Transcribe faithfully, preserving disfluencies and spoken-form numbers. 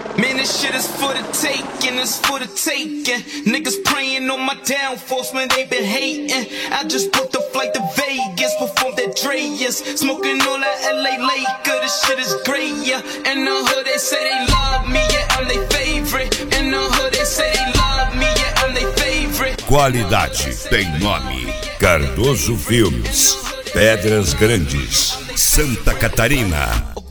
Man, this shit is for the taking, it's for the taking. Niggas praying on my downfalls, man, they been hating. I just booked a flight to Vegas, performed at Dreas. Smoking all that L A Laker, this shit is great, yeah. In the hood, they say they love me, yeah, I'm their favorite. In the hood, they say they love me, yeah, I'm their favorite. Qualidade tem nome. Cardoso Filmes, Pedras Grandes, Santa Catarina.